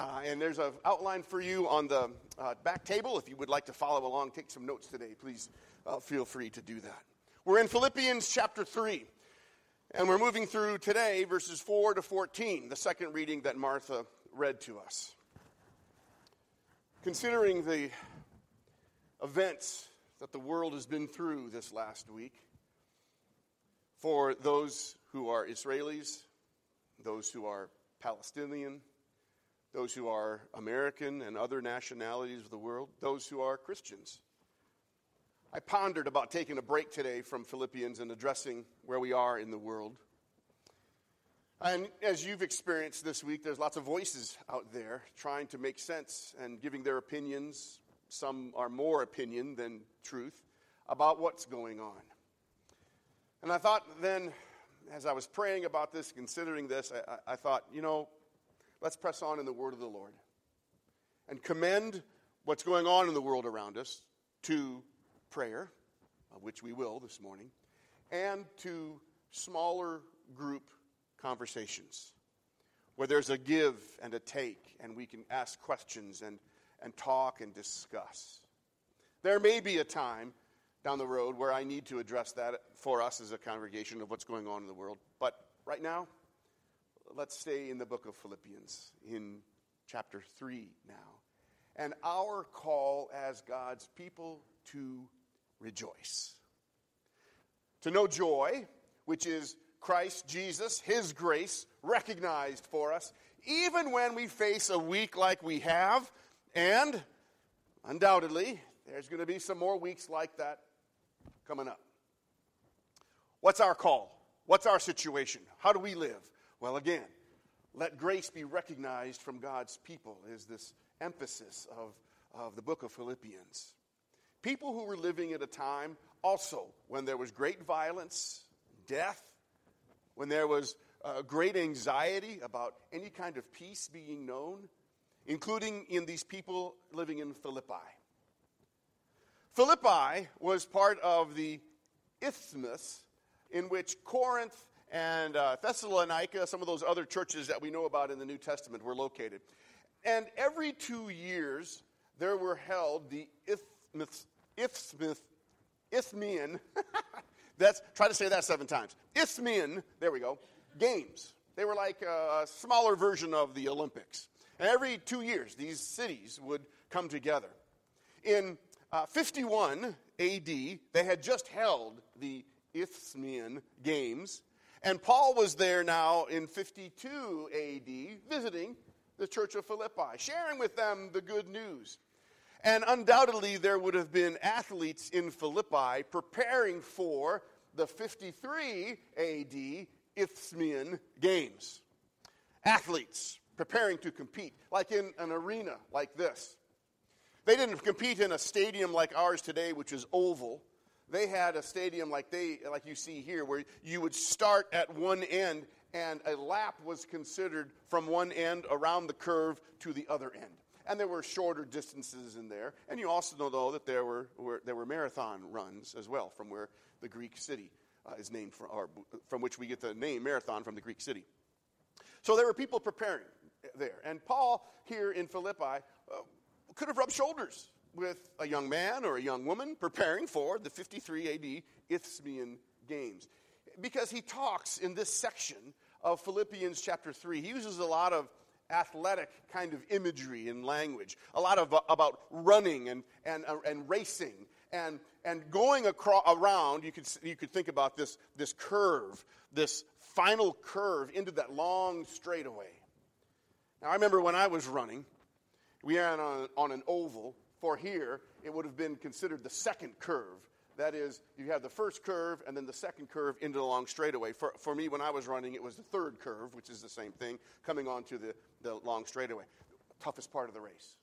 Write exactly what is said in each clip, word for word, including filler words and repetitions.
Uh, and there's an outline for you on the uh, back table. If you would like to follow along, take some notes today, please uh, feel free to do that. We're in Philippians chapter three, and we're moving through today verses four to fourteen, the second reading that Martha read to us. Considering the events that the world has been through this last week, for those who are Israelis, those who are Palestinian, those who are American and other nationalities of the world, those who are Christians. I pondered about taking a break today from Philippians and addressing where we are in the world. And as you've experienced this week, there's lots of voices out there trying to make sense and giving their opinions. Some are more opinion than truth about what's going on. And I thought then, as I was praying about this, considering this, I, I thought, you know, let's press on in the word of the Lord and commend what's going on in the world around us to prayer, which we will this morning, and to smaller group conversations where there's a give and a take and we can ask questions and, and talk and discuss. There may be a time down the road where I need to address that for us as a congregation of what's going on in the world. But right now, let's stay in the book of Philippians, in chapter three now. And our call as God's people to rejoice. To know joy, which is Christ Jesus, His grace, recognized for us, even when we face a week like we have, and undoubtedly, there's going to be some more weeks like that coming up. What's our call? What's our situation? How do we live? Well, again, let grace be recognized from God's people is this emphasis of, of the book of Philippians. People who were living at a time also when there was great violence, death, when there was uh, great anxiety about any kind of peace being known, including in these people living in Philippi. Philippi was part of the isthmus in which Corinth and uh, Thessalonica, some of those other churches that we know about in the New Testament, were located. And every two years, there were held the Isthmus, Isthmus, Isthmian, that's, try to say that seven times, Isthmian, there we go, games. They were like a smaller version of the Olympics. And every two years, these cities would come together. In uh, fifty-one A D, they had just held the Isthmian Games. And Paul was there now in fifty-two A D visiting the church of Philippi, sharing with them the good news. And undoubtedly there would have been athletes in Philippi preparing for the fifty-three A D Isthmian Games. Athletes preparing to compete, like in an arena like this. They didn't compete in a stadium like ours today, which is oval. They had a stadium like they, like you see here, where you would start at one end, and a lap was considered from one end around the curve to the other end. And there were shorter distances in there. And you also know, though, that there were, were there were marathon runs as well, from where the Greek city uh, is named, from, or from which we get the name Marathon, from the Greek city. So there were people preparing there. And Paul here in Philippi uh, could have rubbed shoulders with a young man or a young woman preparing for the fifty-three A D Isthmian Games. Because he talks in this section of Philippians chapter three, he uses a lot of athletic kind of imagery and language, a lot of uh, about running and and uh, and racing and and going across around. You could you could think about this this curve, this final curve into that long straightaway. Now I remember when I was running, we ran on on an oval. For here, it would have been considered the second curve. That is, you have the first curve and then the second curve into the long straightaway. For, for me, when I was running, it was the third curve, which is the same thing, coming onto the, the long straightaway. Toughest part of the race.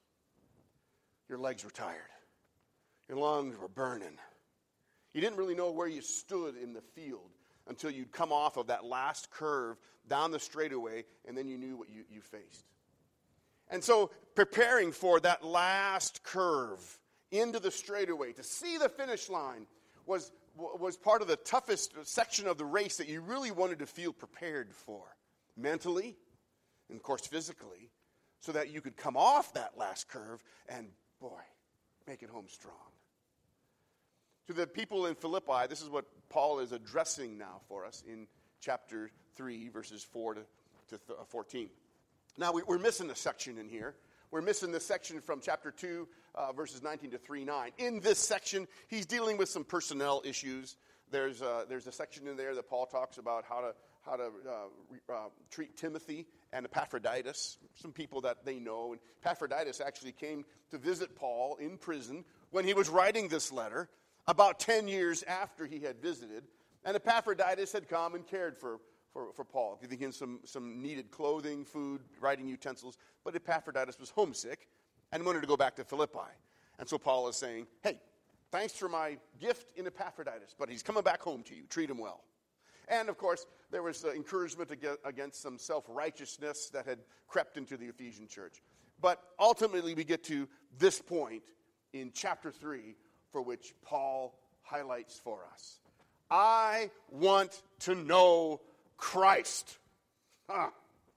Your legs were tired. Your lungs were burning. You didn't really know where you stood in the field until you'd come off of that last curve down the straightaway, and then you knew what you, you faced. And so preparing for that last curve into the straightaway to see the finish line was, was part of the toughest section of the race that you really wanted to feel prepared for, mentally and, of course, physically, so that you could come off that last curve and, boy, make it home strong. To the people in Philippi, this is what Paul is addressing now for us in chapter three, verses four to fourteen. Now, we, we're missing a section in here. We're missing the section from chapter two, uh, verses nineteen to three nine. In this section, he's dealing with some personnel issues. There's a, there's a section in there that Paul talks about how to how to uh, re, uh, treat Timothy and Epaphroditus, some people that they know. And Epaphroditus actually came to visit Paul in prison when he was writing this letter, about ten years after he had visited. And Epaphroditus had come and cared for, for, for Paul, giving him some, some needed clothing, food, writing utensils. But Epaphroditus was homesick and wanted to go back to Philippi. And so Paul is saying, hey, thanks for my gift in Epaphroditus, but he's coming back home to you. Treat him well. And, of course, there was uh, encouragement against some self-righteousness that had crept into the Ephesian church. But ultimately, we get to this point in chapter three, for which Paul highlights for us. I want to know Christ. Huh.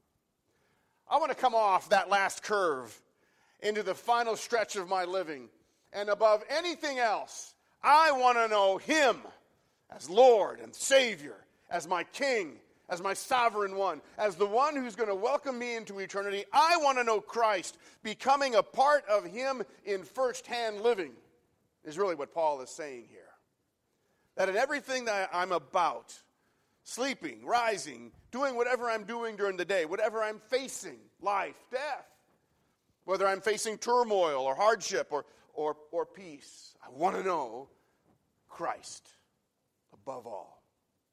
I want to come off that last curve into the final stretch of my living. And above anything else, I want to know Him as Lord and Savior, as my King, as my sovereign one, as the one who's going to welcome me into eternity. I want to know Christ. Becoming a part of Him in first-hand living is really what Paul is saying here. That in everything that I'm about, sleeping, rising, doing whatever I'm doing during the day, whatever I'm facing, life, death, whether I'm facing turmoil or hardship or, or, or peace, I want to know Christ above all.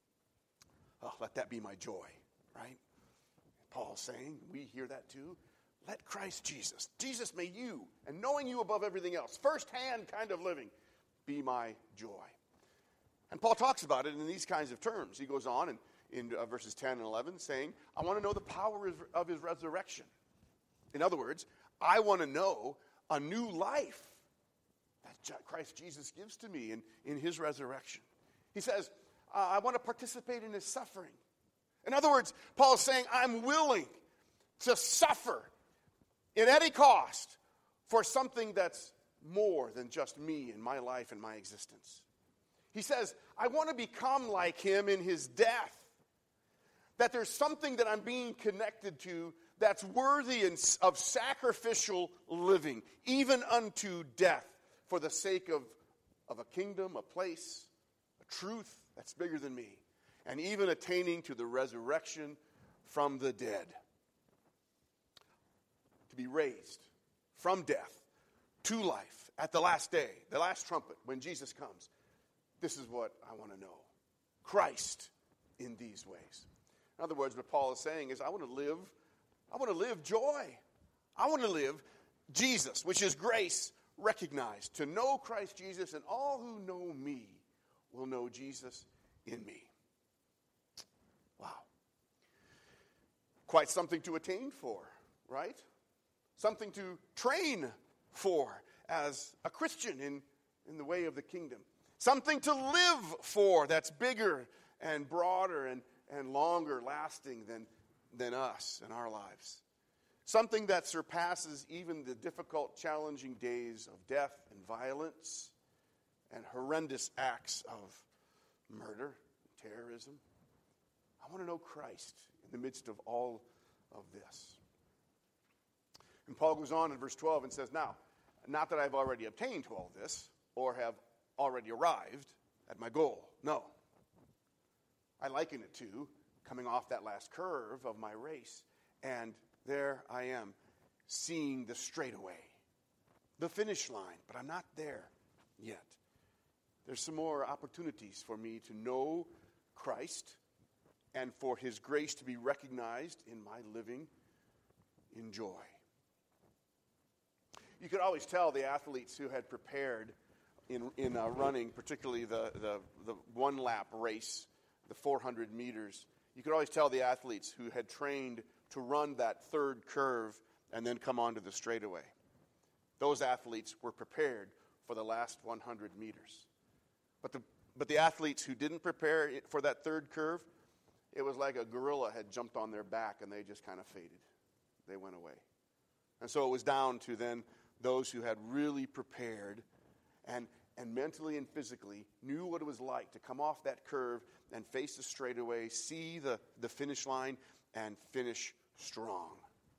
Oh, let that be my joy, right? Paul's saying, we hear that too. Let Christ Jesus, Jesus may you, and knowing you above everything else, firsthand kind of living, be my joy. And Paul talks about it in these kinds of terms. He goes on in, in uh, verses ten and eleven saying, I want to know the power of, of his resurrection. In other words, I want to know a new life that Christ Jesus gives to me in, in his resurrection. He says, uh, I want to participate in his suffering. In other words, Paul is saying, I'm willing to suffer at any cost for something that's more than just me and my life and my existence. He says, I want to become like him in his death. That there's something that I'm being connected to that's worthy of sacrificial living, even unto death, for the sake of, of a kingdom, a place, a truth that's bigger than me, and even attaining to the resurrection from the dead. To be raised from death to life at the last day, the last trumpet, when Jesus comes. This is what I want to know. Christ in these ways. In other words, what Paul is saying is, I want to live, I want to live joy. I want to live Jesus, which is grace recognized. To know Christ Jesus, and all who know me will know Jesus in me. Wow. Quite something to attain for, right? Something to train for as a Christian in, in the way of the kingdom. Something to live for that's bigger and broader and, and longer lasting than, than us and our lives. Something that surpasses even the difficult, challenging days of death and violence and horrendous acts of murder, terrorism. I want to know Christ in the midst of all of this. And Paul goes on in verse twelve and says, now, not that I've already obtained all this or have already arrived at my goal. No. I liken it to coming off that last curve of my race, and there I am, seeing the straightaway, the finish line, but I'm not there yet. There's some more opportunities for me to know Christ and for his grace to be recognized in my living in joy. You could always tell the athletes who had prepared in, in uh, running, particularly the, the, the one-lap race, the four hundred meters. You could always tell the athletes who had trained to run that third curve and then come onto the straightaway. Those athletes were prepared for the last one hundred meters. But the, but the athletes who didn't prepare for that third curve, it was like a gorilla had jumped on their back and they just kind of faded. They went away. And so it was down to then those who had really prepared and, and mentally and physically knew what it was like to come off that curve and face the straightaway, see the, the finish line, and finish strong.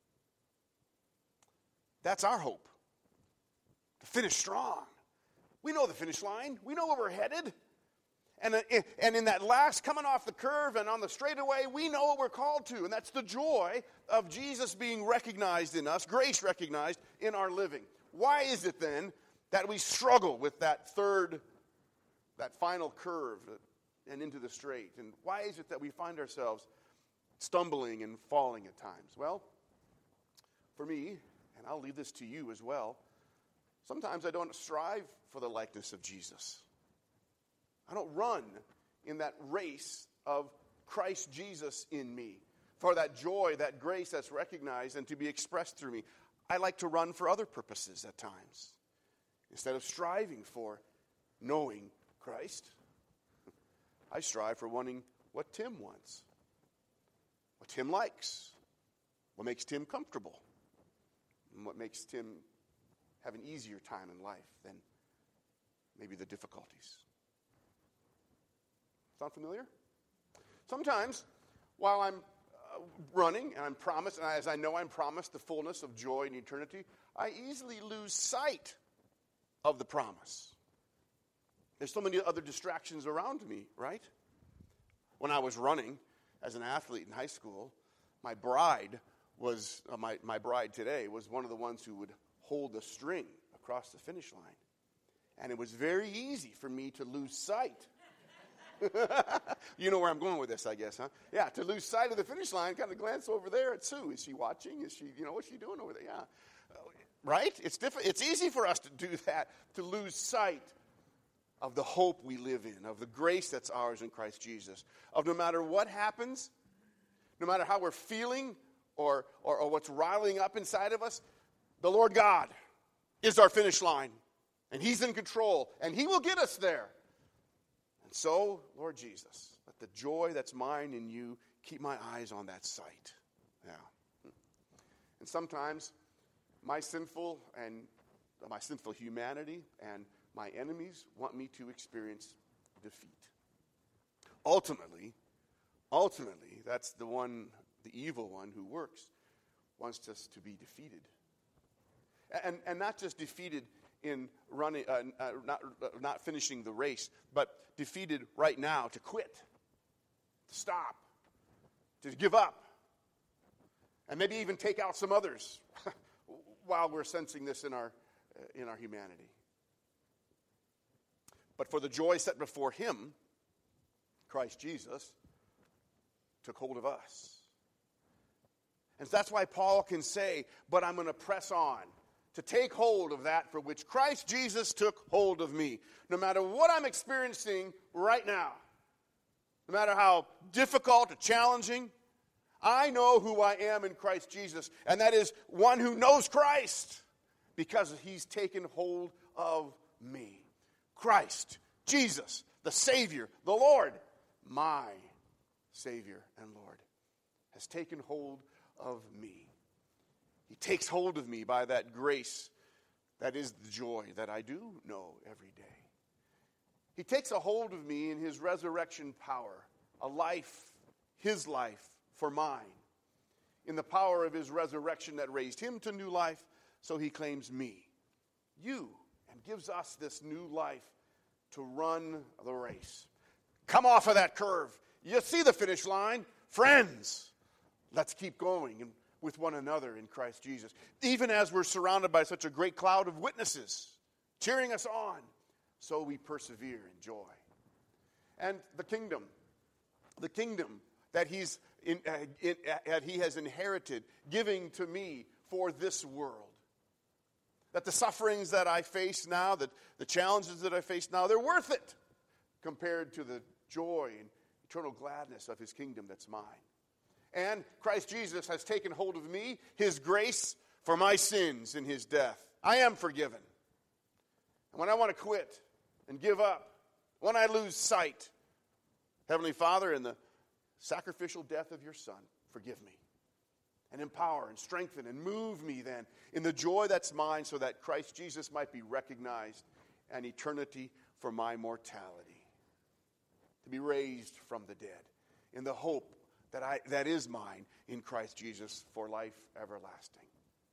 That's our hope, to finish strong. We know the finish line. We know where we're headed. And, and in that last coming off the curve and on the straightaway, we know what we're called to. And that's the joy of Jesus being recognized in us, grace recognized in our living. Why is it then that we struggle with that third, that final curve and into the straight? And why is it that we find ourselves stumbling and falling at times? Well, for me, and I'll leave this to you as well, sometimes I don't strive for the likeness of Jesus. I don't run in that race of Christ Jesus in me for that joy, that grace that's recognized and to be expressed through me. I like to run for other purposes at times. Instead of striving for knowing Christ, I strive for wanting what Tim wants, what Tim likes, what makes Tim comfortable, and what makes Tim have an easier time in life than maybe the difficulties. Sound familiar? Sometimes, while I'm uh, running and I'm promised, and as I know I'm promised the fullness of joy in eternity, I easily lose sight of the promise. There's so many other distractions around me, right? When I was running as an athlete in high school, my bride was, uh, my, my bride today was one of the ones who would hold the string across the finish line. And it was very easy for me to lose sight. You know where I'm going with this, I guess, huh? Yeah, to lose sight of the finish line, kind of glance over there at Sue. Is she watching? Is she, you know, what's she doing over there? Yeah. Uh, right? It's diff- It's easy for us to do that, to lose sight of the hope we live in, of the grace that's ours in Christ Jesus, of no matter what happens, no matter how we're feeling or, or, or what's riling up inside of us, the Lord God is our finish line, and He's in control, and He will get us there. And so, Lord Jesus, let the joy that's mine in you keep my eyes on that sight. Yeah. And sometimes my sinful and my sinful humanity and my enemies want me to experience defeat. Ultimately, ultimately, that's the one, the evil one who works, wants us to be defeated. And, and not just defeated in running, uh, uh, not, uh, not finishing the race, but defeated right now, to quit, to stop, to give up, and maybe even take out some others while we're sensing this in our, uh, in our humanity. But for the joy set before Him, Christ Jesus took hold of us. And that's why Paul can say, but I'm going to press on to take hold of that for which Christ Jesus took hold of me. No matter what I'm experiencing right now, no matter how difficult or challenging, I know who I am in Christ Jesus, and that is one who knows Christ because He's taken hold of me. Christ, Jesus, the Savior, the Lord, my Savior and Lord, has taken hold of me. He takes hold of me by that grace that is the joy that I do know every day. He takes a hold of me in His resurrection power, a life, His life for mine, in the power of His resurrection that raised Him to new life, so He claims me, you, and gives us this new life to run the race. Come off of that curve. You see the finish line. Friends, let's keep going and with one another in Christ Jesus. Even as we're surrounded by such a great cloud of witnesses cheering us on, so we persevere in joy. And the kingdom, the kingdom that he's in, uh, in, uh, that He has inherited, giving to me for this world. That the sufferings that I face now, that the challenges that I face now, they're worth it compared to the joy and eternal gladness of His kingdom that's mine. And Christ Jesus has taken hold of me, His grace for my sins in His death. I am forgiven. And when I want to quit and give up, when I lose sight, Heavenly Father, in the sacrificial death of your Son, forgive me. and empower and strengthen and move me then in the joy that's mine so that Christ Jesus might be recognized and eternity for my mortality. To be raised from the dead in the hope that I that is mine in Christ Jesus for life everlasting.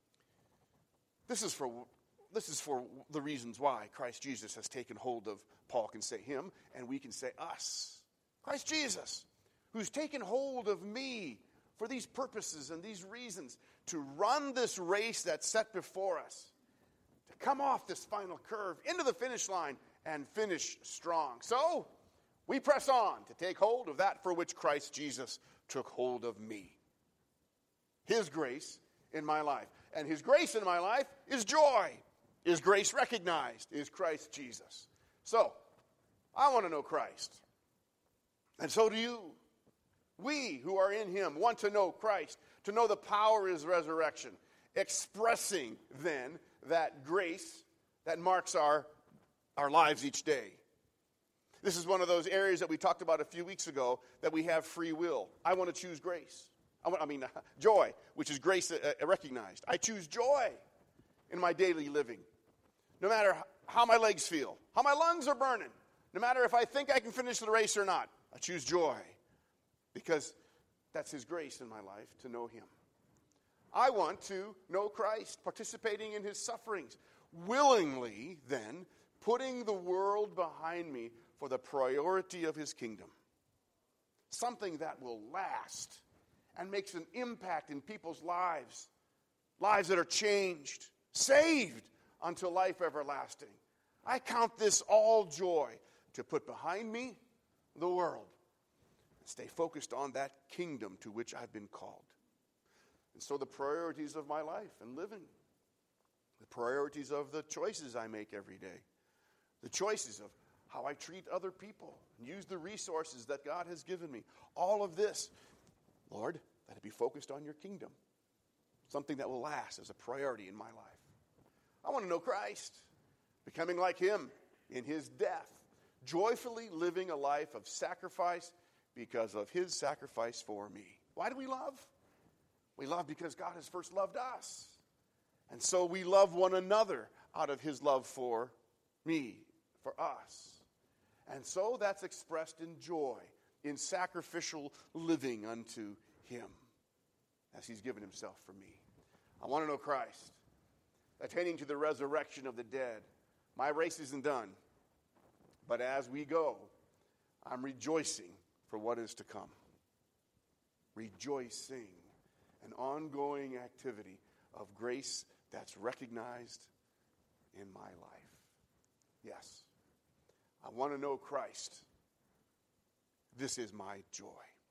This is for this is for the reasons why Christ Jesus has taken hold of, Paul can say him, and we can say us. Christ Jesus, who's taken hold of me for these purposes and these reasons, to run this race that's set before us, to come off this final curve into the finish line and finish strong. So, we press on to take hold of that for which Christ Jesus took hold of me. His grace in my life. And his grace in my life is joy. Is grace recognized? Is Christ Jesus. So, I want to know Christ. And so do you. We who are in him want to know Christ, to know the power of his resurrection, expressing then that grace that marks our, our lives each day. This is one of those areas that we talked about a few weeks ago, that we have free will. I want to choose grace. I, want, I mean, uh, joy, which is grace uh, recognized. I choose joy in my daily living. No matter how my legs feel, how my lungs are burning, no matter if I think I can finish the race or not, I choose joy. Because that's his grace in my life, to know him. I want to know Christ, participating in his sufferings, willingly then putting the world behind me for the priority of his kingdom. Something that will last and makes an impact in people's lives. Lives that are changed, saved unto life everlasting. I count this all joy to put behind me the world. Stay focused on that kingdom to which I've been called. And so the priorities of my life and living, the priorities of the choices I make every day, the choices of how I treat other people, and use the resources that God has given me, all of this, Lord, let it be focused on your kingdom, something that will last as a priority in my life. I want to know Christ, becoming like him in his death, joyfully living a life of sacrifice because of his sacrifice for me. Why do we love? We love because God has first loved us. And so we love one another out of his love for me, for us. And so that's expressed in joy, in sacrificial living unto him, as he's given himself for me. I want to know Christ, attaining to the resurrection of the dead. My race isn't done, but as we go, I'm rejoicing for what is to come. Rejoicing, an ongoing activity of grace that's recognized in my life. Yes, I want to know Christ. This is my joy.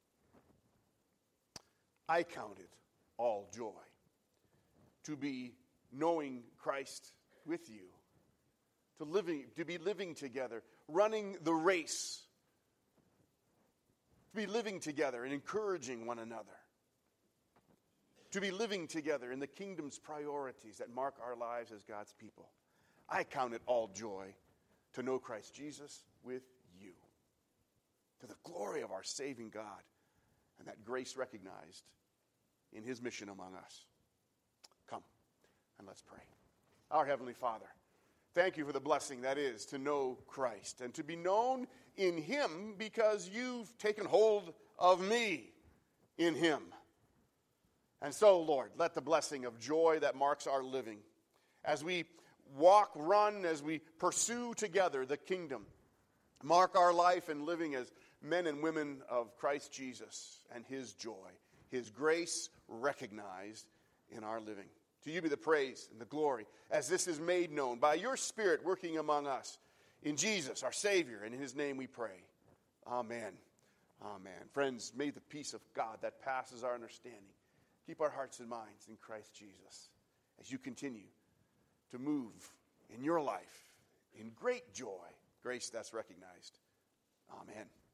I count it all joy to be knowing Christ with you, to living, to be living together, running the race, to be living together and encouraging one another, to be living together in the kingdom's priorities that mark our lives as God's people. I count it all joy to know Christ Jesus with you, to the glory of our saving God, and that grace recognized in his mission among us. Come and let's pray. Our Heavenly Father, thank you for the blessing that is to know Christ and to be known in him because you've taken hold of me in him. And so, Lord, let the blessing of joy that marks our living as we walk, run, as we pursue together the kingdom, mark our life and living as men and women of Christ Jesus and his joy, his grace recognized in our living. To you be the praise and the glory as this is made known by your Spirit working among us. In Jesus, our Savior, and in his name we pray. Amen. Amen. Friends, may the peace of God that passes our understanding keep our hearts and minds in Christ Jesus as you continue to move in your life in great joy, grace that's recognized. Amen.